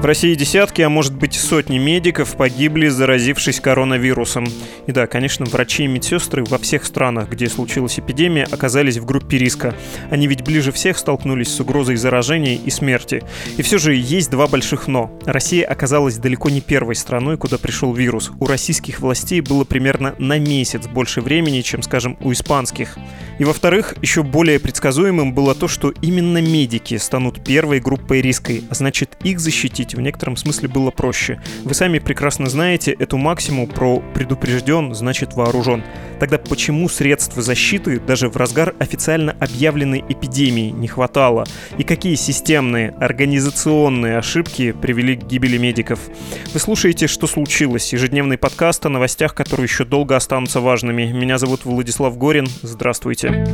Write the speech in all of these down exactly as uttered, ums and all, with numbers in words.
В России десятки, а может быть сотни медиков погибли, заразившись коронавирусом. И да, конечно, врачи и медсестры во всех странах, где случилась эпидемия, оказались в группе риска. Они ведь ближе всех столкнулись с угрозой заражения и смерти. И все же есть два больших «но». Россия оказалась далеко не первой страной, куда пришел вирус. У российских властей было примерно на месяц больше времени, чем, скажем, у испанских. И во-вторых, еще более предсказуемым было то, что именно медики станут первой группой риска, а значит, их защитить в некотором смысле было проще. Вы сами прекрасно знаете эту максиму про «предупрежден, значит вооружен». Тогда почему средств защиты даже в разгар официально объявленной эпидемии не хватало? И какие системные, организационные ошибки привели к гибели медиков? Вы слушаете «Что случилось?» Ежедневный подкаст о новостях, которые еще долго останутся важными. Меня зовут Владислав Горин. Здравствуйте.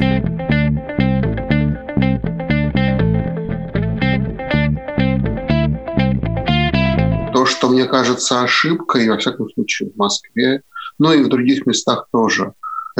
То, что мне кажется ошибкой, во всяком случае в Москве, но и в других местах тоже,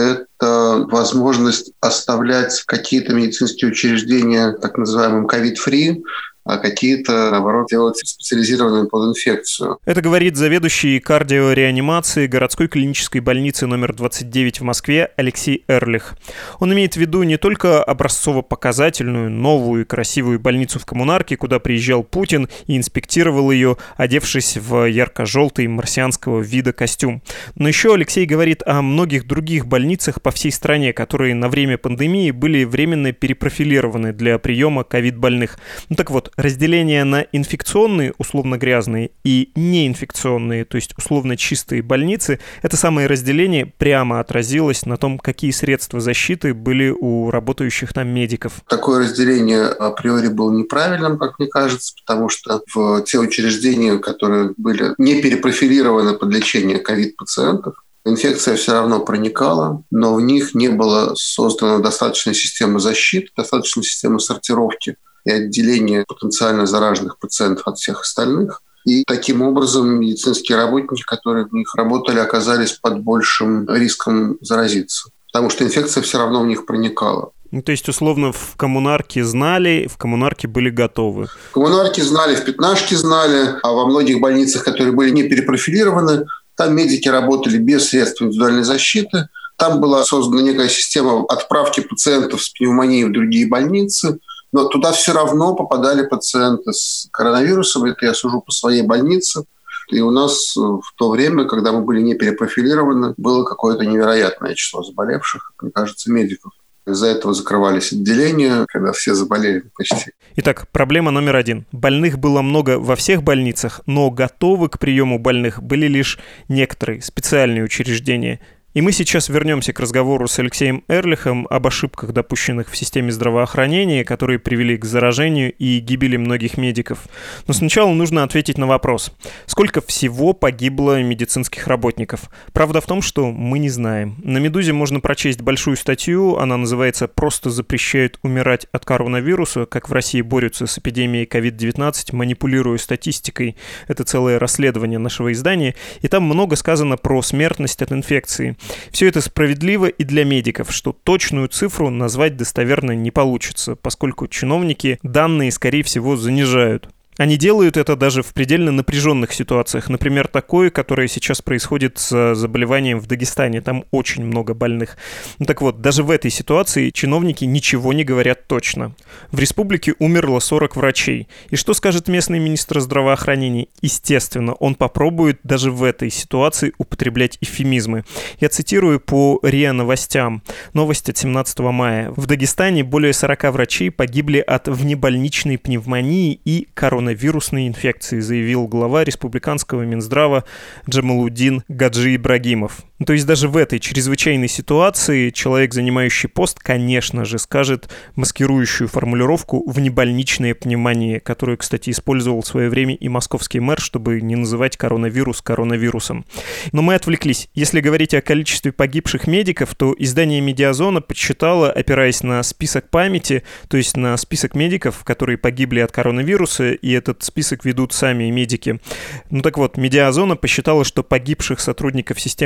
это возможность оставлять какие-то медицинские учреждения так называемым ковид-фри, а какие-то, наоборот, делать специализированные под инфекцию. Это говорит заведующий кардиореанимацией городской клинической больницы номер двадцать девять в Москве Алексей Эрлих. Он имеет в виду не только образцово-показательную, новую и красивую больницу в Коммунарке, куда приезжал Путин и инспектировал ее, одевшись в ярко-желтый марсианского вида костюм. Но еще Алексей говорит о многих других больницах по всей стране, которые на время пандемии были временно перепрофилированы для приема ковид-больных. Ну так вот, разделение на инфекционные, условно грязные, и неинфекционные, то есть условно чистые больницы, это самое разделение прямо отразилось на том, какие средства защиты были у работающих там медиков. Такое разделение априори было неправильным, как мне кажется, потому что в те учреждения, которые были не перепрофилированы под лечение ковид-пациентов, инфекция все равно проникала, но в них не было создана достаточная система защиты, достаточная система сортировки и отделение потенциально зараженных пациентов от всех остальных. И таким образом медицинские работники, которые в них работали, оказались под большим риском заразиться, потому что инфекция все равно в них проникала. Ну, то есть, условно, в Коммунарке знали, в Коммунарке были готовы. В Коммунарке знали, в Пятнашке знали, а во многих больницах, которые были не перепрофилированы, там медики работали без средств индивидуальной защиты. Там была создана некая система отправки пациентов с пневмонией в другие больницы, но туда все равно попадали пациенты с коронавирусом. Это я сужу по своей больнице. И у нас в то время, когда мы были не перепрофилированы, было какое-то невероятное число заболевших, мне кажется, медиков. Из-за этого закрывались отделения, когда все заболели почти. Итак, проблема номер один. Больных было много во всех больницах, но готовы к приему больных были лишь некоторые специальные учреждения. И мы сейчас вернемся к разговору с Алексеем Эрлихом об ошибках, допущенных в системе здравоохранения, которые привели к заражению и гибели многих медиков. Но сначала нужно ответить на вопрос. Сколько всего погибло медицинских работников? Правда в том, что мы не знаем. На «Медузе» можно прочесть большую статью, она называется «Просто запрещают умирать от коронавируса. Как в России борются с эпидемией ковид девятнадцать, манипулируя статистикой». Это целое расследование нашего издания. И там много сказано про смертность от инфекции. Все это справедливо и для медиков, что точную цифру назвать достоверно не получится, поскольку чиновники данные, скорее всего, занижают. Они делают это даже в предельно напряженных ситуациях. Например, такое, которое сейчас происходит с заболеванием в Дагестане. Там очень много больных. Ну так вот, даже в этой ситуации чиновники ничего не говорят точно. В республике умерло сорок врачей. И что скажет местный министр здравоохранения? Естественно, он попробует даже в этой ситуации употреблять эвфемизмы. Я цитирую по РИА Новостям. Новость от семнадцатого мая. В Дагестане более сорока врачей погибли от внебольничной пневмонии и коронавируса. Вирусной инфекции, заявил глава республиканского Минздрава Джамалудин Гаджи Ибрагимов. То есть даже в этой чрезвычайной ситуации человек, занимающий пост, конечно же, скажет маскирующую формулировку «внебольничная пневмония», которую, кстати, использовал в свое время и московский мэр, чтобы не называть коронавирус коронавирусом. Но мы отвлеклись. Если говорить о количестве погибших медиков, то издание «Медиазона» подсчитало, опираясь на список памяти, то есть на список медиков, которые погибли от коронавируса, и этот список ведут сами медики. Ну так вот, «Медиазона» посчитала, что погибших сотрудников системы здравоохранения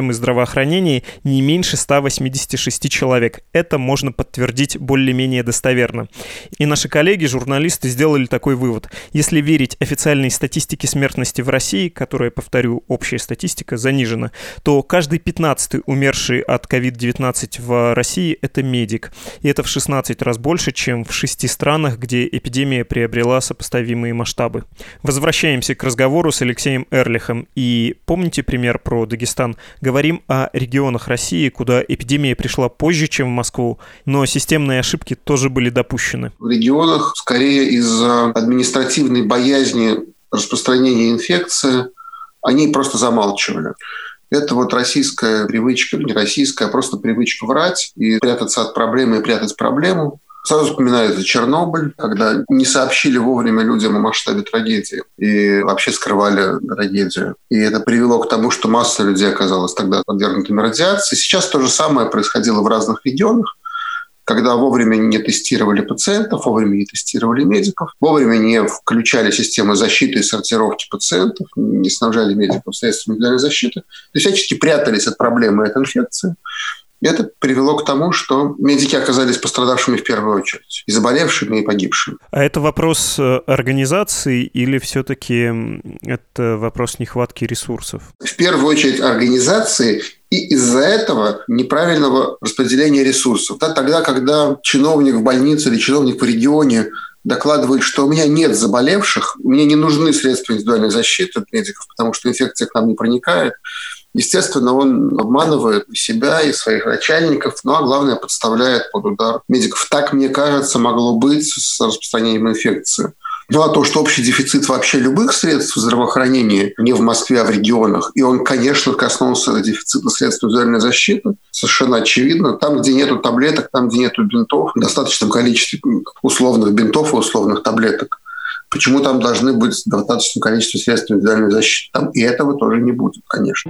здравоохранении не меньше ста восьмидесяти шести человек. Это можно подтвердить более-менее достоверно. И наши коллеги, журналисты, сделали такой вывод. Если верить официальной статистике смертности в России, которая, повторю, общая статистика, занижена, то каждый пятнадцатый умерший от ковид девятнадцать в России – это медик. И это в шестнадцать раз больше, чем в шести странах, где эпидемия приобрела сопоставимые масштабы. Возвращаемся к разговору с Алексеем Эрлихом. И помните пример про Дагестан? Говорим о регионах России, куда эпидемия пришла позже, чем в Москву, но системные ошибки тоже были допущены. В регионах, скорее из-за административной боязни распространения инфекции, они просто замалчивали. Это вот российская привычка, не российская, а просто привычка врать и прятаться от проблемы и прятать проблему. Сразу вспоминается Чернобыль, когда не сообщили вовремя людям о масштабе трагедии и вообще скрывали трагедию. И это привело к тому, что масса людей оказалась тогда подвергнутыми радиации. Сейчас то же самое происходило в разных регионах, когда вовремя не тестировали пациентов, вовремя не тестировали медиков, вовремя не включали системы защиты и сортировки пациентов, не снабжали медиков средствами индивидуальной защиты, то всячески прятались от проблемы этой инфекции. И это привело к тому, что медики оказались пострадавшими в первую очередь, и заболевшими, и погибшими. А это вопрос организации или все-таки это вопрос нехватки ресурсов? В первую очередь организации, и из-за этого неправильного распределения ресурсов. Да, тогда, когда чиновник в больнице или чиновник в регионе докладывает, что у меня нет заболевших, мне не нужны средства индивидуальной защиты от медиков, потому что инфекция к нам не проникает, естественно, он обманывает себя и своих начальников, ну а главное, подставляет под удар медиков. Так, мне кажется, могло быть с распространением инфекции. Ну а то, что общий дефицит вообще любых средств здравоохранения не в Москве, а в регионах, и он, конечно, коснулся дефицита средств индивидуальной защиты, совершенно очевидно. Там, где нету таблеток, там, где нету бинтов, в достаточном количестве условных бинтов и условных таблеток, почему там должны быть в достаточном количестве средств индивидуальной защиты? Там и этого тоже не будет, конечно.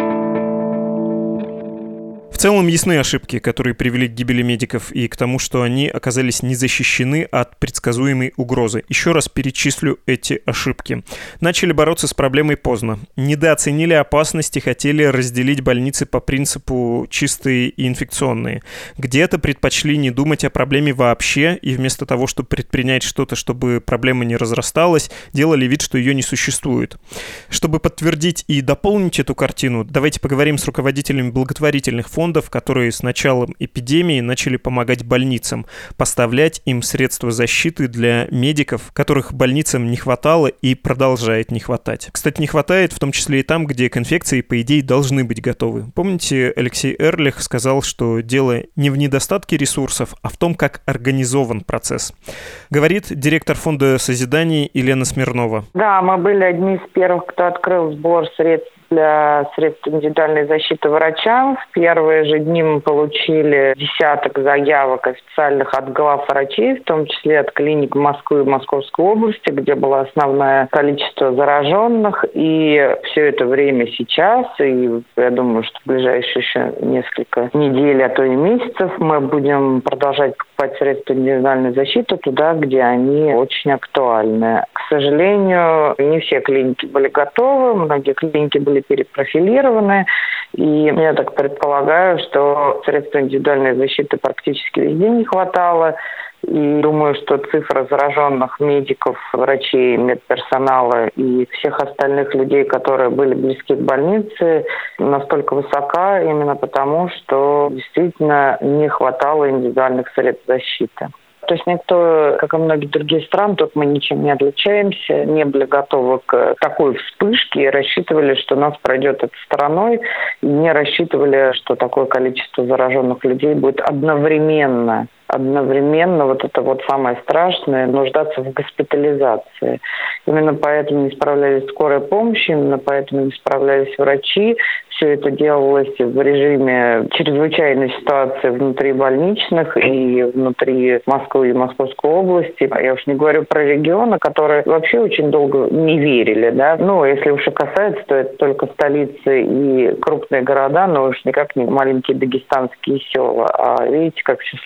В целом ясны ошибки, которые привели к гибели медиков и к тому, что они оказались не защищены от предсказуемой угрозы. Еще раз перечислю эти ошибки. Начали бороться с проблемой поздно. Недооценили опасности, хотели разделить больницы по принципу чистые и инфекционные. Где-то предпочли не думать о проблеме вообще, и вместо того, чтобы предпринять что-то, чтобы проблема не разрасталась, делали вид, что ее не существует. Чтобы подтвердить и дополнить эту картину, давайте поговорим с руководителями благотворительных фондов, которые с началом эпидемии начали помогать больницам, поставлять им средства защиты для медиков, которых больницам не хватало и продолжает не хватать. Кстати, не хватает в том числе и там, где к инфекции, по идее, должны быть готовы. Помните, Алексей Эрлих сказал, что дело не в недостатке ресурсов, а в том, как организован процесс. Говорит директор фонда «Созидание» Елена Смирнова. Да, мы были одни из первых, кто открыл сбор средств для средств индивидуальной защиты врачам. В первые же дни мы получили десяток заявок официальных от глав врачей, в том числе от клиник Москвы и Московской области, где было основное количество зараженных. И все это время сейчас, и я думаю, что в ближайшие еще несколько недель, а то и месяцев, мы будем продолжать покупать средства индивидуальной защиты туда, где они очень актуальны. К сожалению, не все клиники были готовы, многие клиники были перепрофилированы, и я так предполагаю, что средств индивидуальной защиты практически везде не хватало. И думаю, что цифра зараженных медиков, врачей, медперсонала и всех остальных людей, которые были близки к больнице, настолько высока именно потому, что действительно не хватало индивидуальных средств защиты. То есть никто, как и многие другие страны, тут мы ничем не отличаемся, не были готовы к такой вспышке и рассчитывали, что нас пройдет это стороной, и не рассчитывали, что такое количество зараженных людей будет одновременно. Одновременно, вот это вот самое страшное, нуждаться в госпитализации. Именно поэтому не справлялись скорая помощь, именно поэтому не справлялись врачи. Все это делалось в режиме чрезвычайной ситуации внутри больничных и внутри Москвы и Московской области. Я уж не говорю про регионы, которые вообще очень долго не верили, да. Ну, если уж и касается, то это только столицы и крупные города, но уж никак не маленькие дагестанские села. А видите, как все сложилось,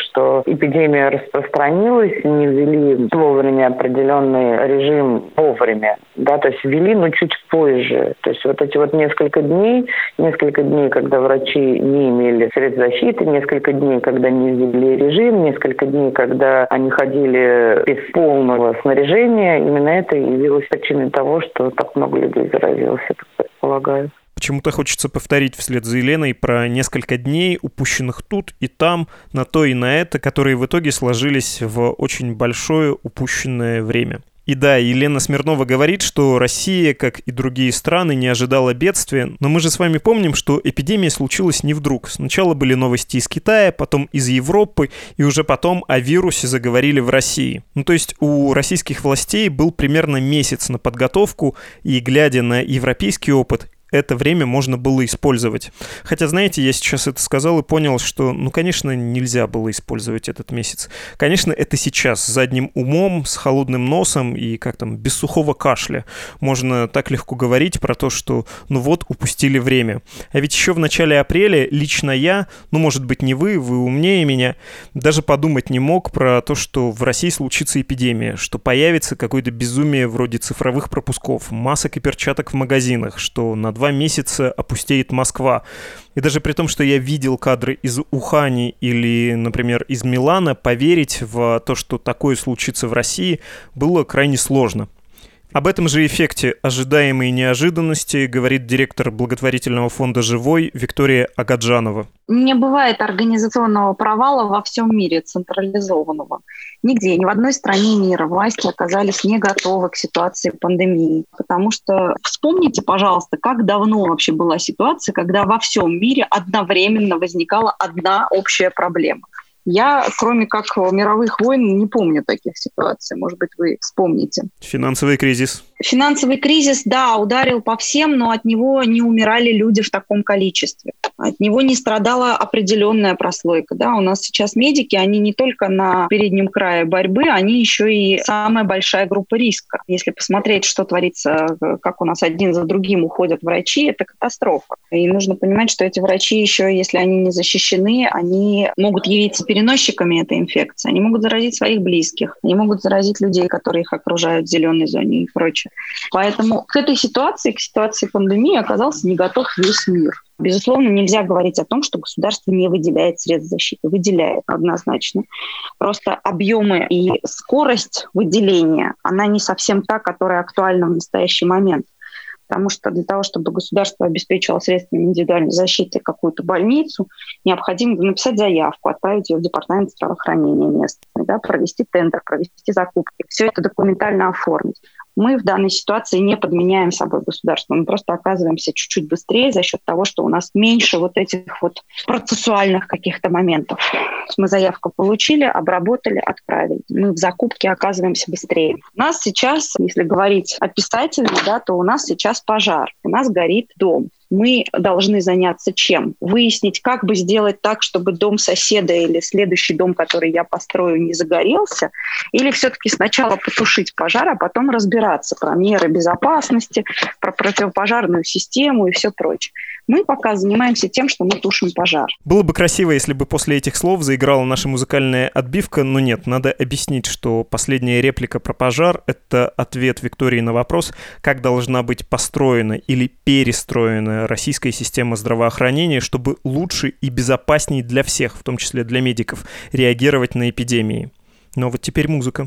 что эпидемия распространилась, и не ввели вовремя определенный режим вовремя. Да, то есть ввели, но чуть позже. То есть вот эти вот несколько дней, несколько дней, когда врачи не имели средств защиты, несколько дней, когда не ввели режим, несколько дней, когда они ходили без полного снаряжения, именно это явилось причиной того, что так много людей заразилось, я предполагаю. Почему-то хочется повторить вслед за Еленой про несколько дней, упущенных тут и там, на то и на это, которые в итоге сложились в очень большое упущенное время. И да, Елена Смирнова говорит, что Россия, как и другие страны, не ожидала бедствия, но мы же с вами помним, что эпидемия случилась не вдруг. Сначала были новости из Китая, потом из Европы, и уже потом о вирусе заговорили в России. Ну то есть у российских властей был примерно месяц на подготовку, и глядя на европейский опыт, это время можно было использовать. Хотя, знаете, я сейчас это сказал и понял, что, ну, конечно, нельзя было использовать этот месяц. Конечно, это сейчас, с задним умом, с холодным носом и, как там, без сухого кашля. Можно так легко говорить про то, что, ну вот, упустили время. А ведь еще в начале апреля лично я, ну, может быть, не вы, вы умнее меня, даже подумать не мог про то, что в России случится эпидемия, что появится какое-то безумие вроде цифровых пропусков, масок и перчаток в магазинах, что на два месяца опустеет Москва. И даже при том, что я видел кадры из Ухани или, например, из Милана, поверить в то, что такое случится в России, было крайне сложно. Об этом же эффекте ожидаемой неожиданности говорит директор благотворительного фонда «Живой» Виктория Агаджанова. Не бывает организационного провала во всем мире, централизованного. Нигде, ни в одной стране мира власти оказались не готовы к ситуации пандемии. Потому что вспомните, пожалуйста, как давно вообще была ситуация, когда во всем мире одновременно возникала одна общая проблема. Я, кроме как мировых войн, не помню таких ситуаций. Может быть, вы вспомните. Финансовый кризис. Финансовый кризис, да, ударил по всем, но от него не умирали люди в таком количестве. От него не страдала определенная прослойка. Да? У нас сейчас медики, они не только на переднем крае борьбы, они еще и самая большая группа риска. Если посмотреть, что творится, как у нас один за другим уходят врачи, это катастрофа. И нужно понимать, что эти врачи еще, если они не защищены, они могут явиться переносчиками этой инфекции. Они могут заразить своих близких, они могут заразить людей, которые их окружают в зеленой зоне и прочее. Поэтому к этой ситуации, к ситуации пандемии оказался не готов весь мир. Безусловно, нельзя говорить о том, что государство не выделяет средств защиты. Выделяет однозначно. Просто объемы и скорость выделения, она не совсем та, которая актуальна в настоящий момент. Потому что для того, чтобы государство обеспечило средствами индивидуальной защиты какую-то больницу, необходимо написать заявку, отправить ее в департамент здравоохранения местный, да, провести тендер, провести закупки. Все это документально оформить. Мы в данной ситуации не подменяем собой государство, мы просто оказываемся чуть-чуть быстрее за счет того, что у нас меньше вот этих вот процессуальных каких-то моментов. Мы заявку получили, обработали, отправили. Мы в закупке оказываемся быстрее. У нас сейчас, если говорить описательно, да, то у нас сейчас пожар, у нас горит дом. Мы должны заняться чем? Выяснить, как бы сделать так, чтобы дом соседа или следующий дом, который я построю, не загорелся, или все-таки сначала потушить пожар, а потом разбираться про меры безопасности, про противопожарную систему и все прочее. Мы пока занимаемся тем, что мы тушим пожар. Было бы красиво, если бы после этих слов заиграла наша музыкальная отбивка, но нет, надо объяснить, что последняя реплика про пожар — это ответ Виктории на вопрос, как должна быть построена или перестроена российская система здравоохранения, чтобы лучше и безопаснее для всех, в том числе для медиков, реагировать на эпидемии. Но вот теперь музыка.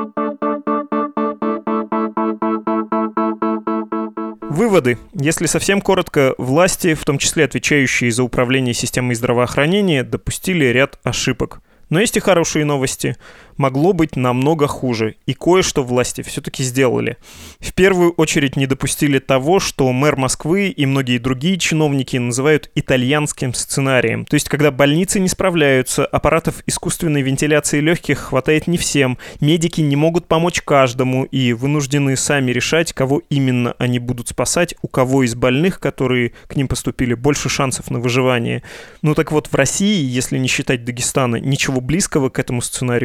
Выводы. Если совсем коротко, власти, в том числе отвечающие за управление системой здравоохранения, допустили ряд ошибок. Но есть и хорошие новости. Могло быть намного хуже, и кое-что власти все-таки сделали. В первую очередь не допустили того, что мэр Москвы и многие другие чиновники называют итальянским сценарием. То есть, когда больницы не справляются, аппаратов искусственной вентиляции легких хватает не всем, медики не могут помочь каждому и вынуждены сами решать, кого именно они будут спасать, у кого из больных, которые к ним поступили, больше шансов на выживание. Ну так вот, в России, если не считать Дагестана, ничего близкого к этому сценарию не случилось.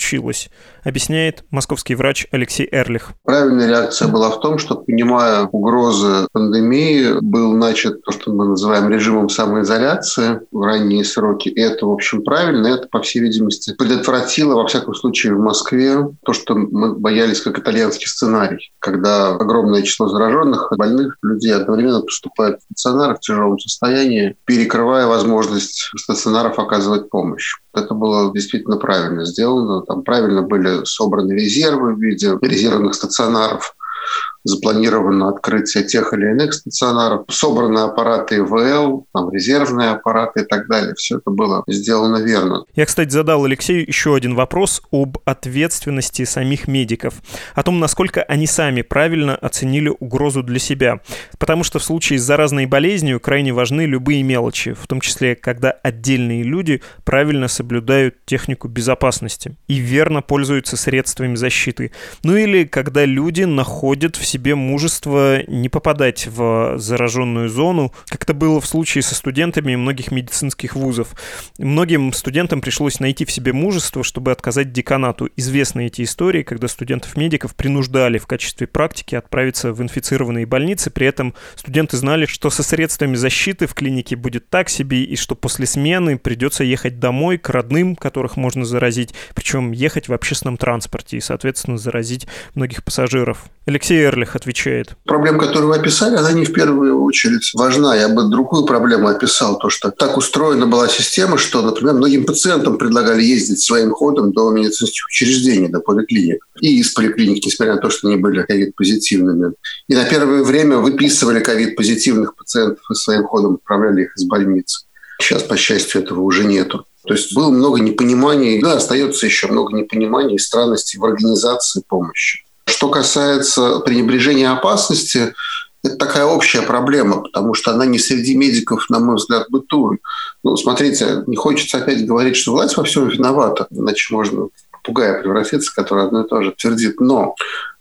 случилось, объясняет московский врач Алексей Эрлих. Правильная реакция была в том, что, понимая угрозы пандемии, был начат то, что мы называем режимом самоизоляции в ранние сроки. И это, в общем, правильно. Это, по всей видимости, предотвратило, во всяком случае, в Москве то, что мы боялись как итальянский сценарий, когда огромное число зараженных, больных людей одновременно поступают в стационары в тяжелом состоянии, перекрывая возможность стационаров оказывать помощь. Это было действительно правильно сделано. Там правильно были собраны резервы в виде резервных стационаров, запланировано открытие тех или иных стационаров, собраны аппараты ИВЛ, там, резервные аппараты и так далее. Все это было сделано верно. Я, кстати, задал Алексею еще один вопрос об ответственности самих медиков, о том, насколько они сами правильно оценили угрозу для себя. Потому что в случае с заразной болезнью крайне важны любые мелочи, в том числе, когда отдельные люди правильно соблюдают технику безопасности и верно пользуются средствами защиты. Ну или когда люди находят в себе мужество не попадать в зараженную зону, как это было в случае со студентами многих медицинских вузов. Многим студентам пришлось найти в себе мужество, чтобы отказать деканату. Известны эти истории, когда студентов-медиков принуждали в качестве практики отправиться в инфицированные больницы, при этом студенты знали, что со средствами защиты в клинике будет так себе, и что после смены придется ехать домой к родным, которых можно заразить, причем ехать в общественном транспорте и, соответственно, заразить многих пассажиров. Алексей Эрлих отвечает. Проблема, которую вы описали, она не в первую очередь важна. Я бы другую проблему описал. То, что так устроена была система, что, например, многим пациентам предлагали ездить своим ходом до медицинских учреждений, до поликлиник. И из поликлиник, несмотря на то, что они были ковид-позитивными. И на первое время выписывали ковид-позитивных пациентов и своим ходом отправляли их из больниц. Сейчас, по счастью, этого уже нету. То есть было много непониманий, да, остается еще много непониманий и странностей в организации помощи. Что касается пренебрежения опасности, это такая общая проблема, потому что она не среди медиков, на мой взгляд, бытует. Ну, смотрите, не хочется опять говорить, что власть во всем виновата, иначе можно в попугая превратиться, который одно и то же твердит. Но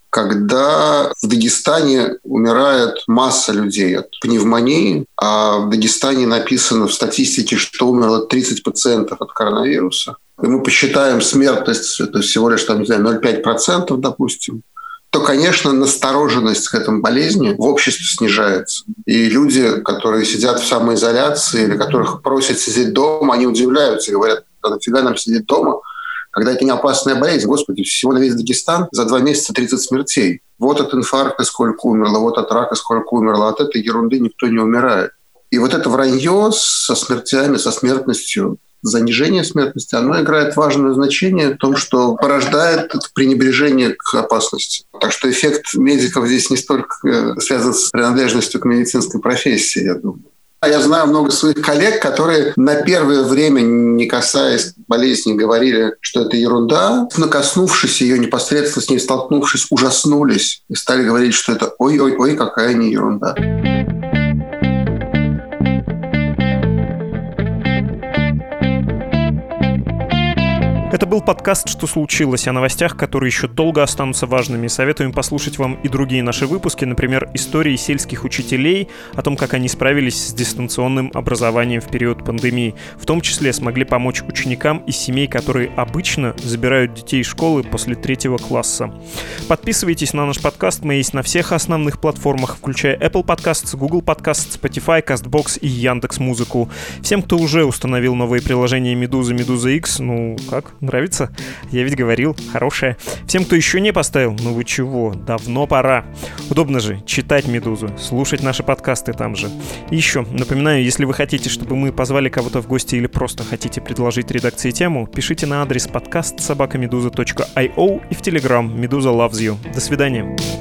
когда в Дагестане умирает масса людей от пневмонии, а в Дагестане написано в статистике, что умерло тридцать пациентов от коронавируса, и мы посчитаем смертность, это всего лишь там, не знаю, ноль целых пять десятых процента, допустим, то, конечно, настороженность к этой болезни в обществе снижается. И люди, которые сидят в самоизоляции или которых просят сидеть дома, они удивляются и говорят, а нафига нам сидеть дома, когда это не опасная болезнь. Господи, всего на весь Дагестан за два месяца тридцать смертей. Вот от инфаркта сколько умерло, вот от рака сколько умерло. От этой ерунды никто не умирает. И вот это вранье со смертями, со смертностью, занижение смертности, оно играет важное значение в том, что порождает пренебрежение к опасности. Так что эффект медиков здесь не столько связан с принадлежностью к медицинской профессии, я думаю. Я знаю много своих коллег, которые на первое время, не касаясь болезни, говорили, что это ерунда. Но коснувшись ее, непосредственно с ней столкнувшись, ужаснулись и стали говорить, что это ой-ой-ой, какая не ерунда. Это был подкаст «Что случилось?» о новостях, которые еще долго останутся важными. Советуем послушать вам и другие наши выпуски, например, истории сельских учителей, о том, как они справились с дистанционным образованием в период пандемии. В том числе смогли помочь ученикам из семей, которые обычно забирают детей из школы после третьего класса. Подписывайтесь на наш подкаст, мы есть на всех основных платформах, включая Apple Podcasts, Google Podcasts, Spotify, CastBox и Яндекс.Музыку. Всем, кто уже установил новые приложения Медуза, Медуза X, ну как? Нравится? Я ведь говорил, хорошая. Всем, кто еще не поставил, ну вы чего, давно пора. Удобно же читать «Медузу», слушать наши подкасты там же. И еще, напоминаю, если вы хотите, чтобы мы позвали кого-то в гости или просто хотите предложить редакции тему, пишите на адрес подкаст собака медуза точка ай о и в Telegram «Медуза loves you». До свидания.